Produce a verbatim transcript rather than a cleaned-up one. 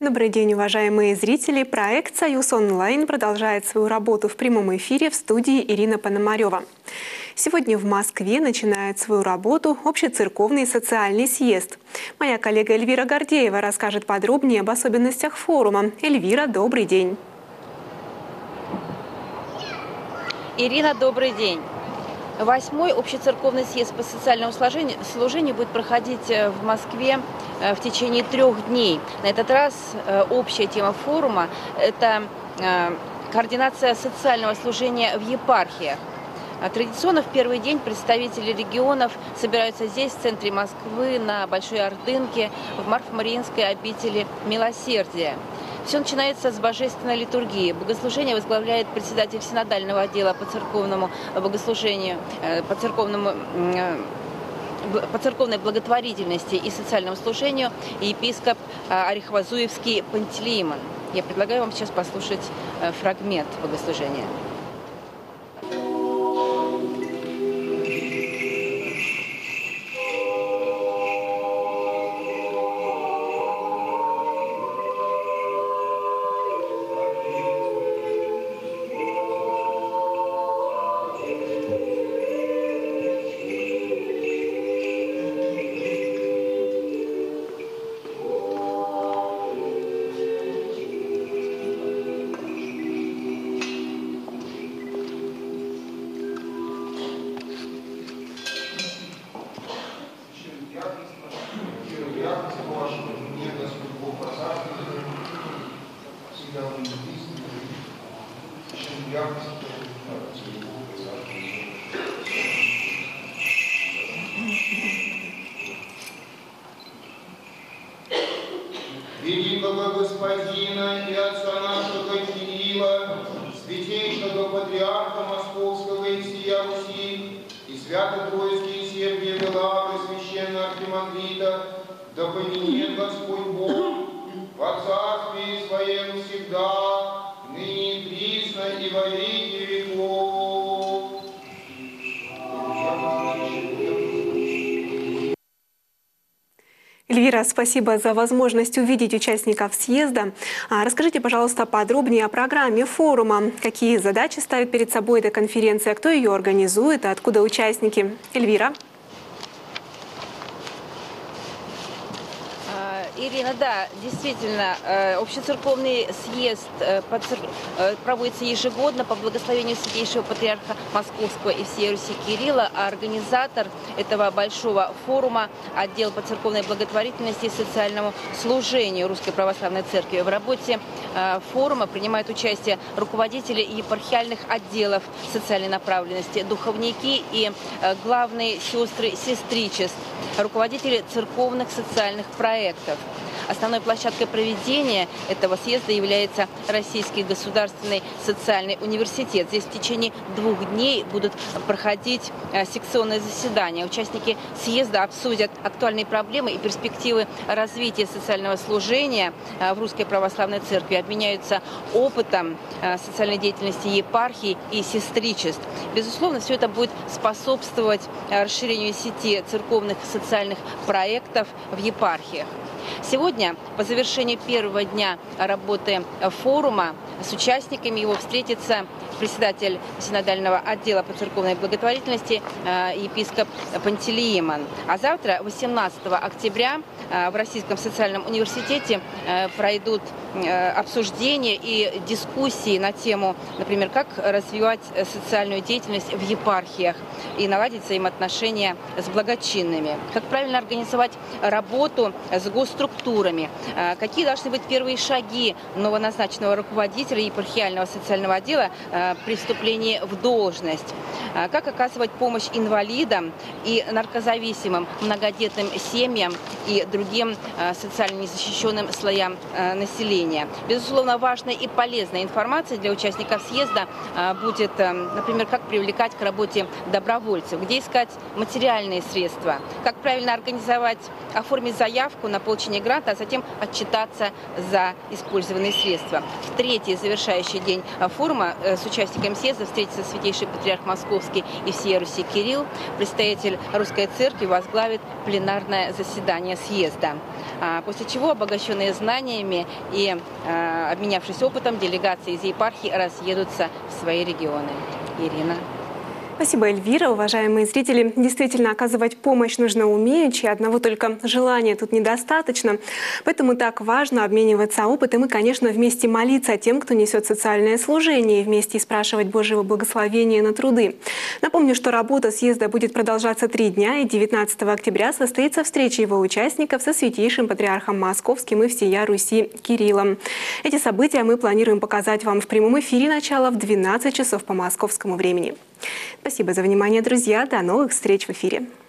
Добрый день, уважаемые зрители. Проект «Союз онлайн» продолжает свою работу в прямом эфире в студии Ирина Пономарева. Сегодня в Москве начинает свою работу общецерковный социальный съезд. Моя коллега Эльвира Гордеева расскажет подробнее об особенностях форума. Эльвира, добрый день. Ирина, добрый день. Восьмой общецерковный съезд по социальному служению будет проходить в Москве в течение трех дней. На этот раз общая тема форума – это координация социального служения в епархиях. Традиционно в первый день представители регионов собираются здесь, в центре Москвы, на Большой Ордынке, в Марфо-Мариинской обители Милосердия. Все начинается с божественной литургии. Богослужение возглавляет председатель синодального отдела по церковному богослужению, по, церковному, по церковной благотворительности и социальному служению, епископ Орехово-Зуевский Пантелеимон. Я предлагаю вам сейчас послушать фрагмент богослужения. Великого Господина и Отца нашего Кирилла, святейшего Патриарха Московского и всея Руси, и Свято-Троицкий Сергия Белавры, священного архимандрита, да поменет Господь Бог во Царстве Своем всегда, ныне и присно и во веки веков. Эльвира, спасибо за возможность увидеть участников съезда. Расскажите, пожалуйста, подробнее о программе форума. Какие задачи ставит перед собой эта конференция, кто ее организует, и откуда участники? Эльвира. Ирина, да, действительно, общецерковный съезд проводится ежегодно по благословению Святейшего Патриарха Московского и всей Руси Кирилла, а организатор этого большого форума – отдел по церковной благотворительности и социальному служению Русской Православной Церкви. В работе форума принимают участие руководители епархиальных отделов социальной направленности, духовники и главные сестры сестричеств, руководители церковных социальных проектов. Основной площадкой проведения этого съезда является Российский государственный социальный университет. Здесь в течение двух дней будут проходить секционные заседания. Участники съезда обсудят актуальные проблемы и перспективы развития социального служения в Русской Православной Церкви, обменяются опытом социальной деятельности епархий и сестричеств. Безусловно, все это будет способствовать расширению сети церковных социальных проектов в епархиях. Сегодня, по завершении первого дня работы форума, с участниками его встретится председатель синодального отдела по церковной благотворительности епископ Пантелеимон. А завтра, восемнадцатого октября, в Российском социальном университете пройдут обсуждения и дискуссии на тему, например, как развивать социальную деятельность в епархиях и наладить взаимоотношения с благочинными, как правильно организовать работу с госструктурами, какие должны быть первые шаги новоназначенного руководителя епархиального социального отдела при вступлении в должность, как оказывать помощь инвалидам и наркозависимым, многодетным семьям и другим социально незащищенным слоям населения. Безусловно, важной и полезной информацией для участников съезда будет, например, как привлекать к работе добровольцев, где искать материальные средства, как правильно организовать, оформить заявку на получение гранта, а затем отчитаться за использованные средства. В третий завершающий день форума с участниками участниками съезда встретится святейший патриарх Московский и всея Руси Кирилл. Представитель Русской Церкви возглавит пленарное заседание съезда. После чего, обогащенные знаниями и обменявшись опытом, делегации из епархии разъедутся в свои регионы. Ирина. Спасибо, Эльвира. Уважаемые зрители, действительно оказывать помощь нужно умеючи, одного только желания тут недостаточно. Поэтому так важно обмениваться опытом и, конечно, вместе молиться о тем, кто несет социальное служение, и вместе спрашивать Божьего благословения на труды. Напомню, что работа съезда будет продолжаться три дня, и девятнадцатого октября состоится встреча его участников со святейшим патриархом Московским и всея Руси Кириллом. Эти события мы планируем показать вам в прямом эфире, начало в двенадцать часов по московскому времени. Спасибо за внимание, друзья. До новых встреч в эфире.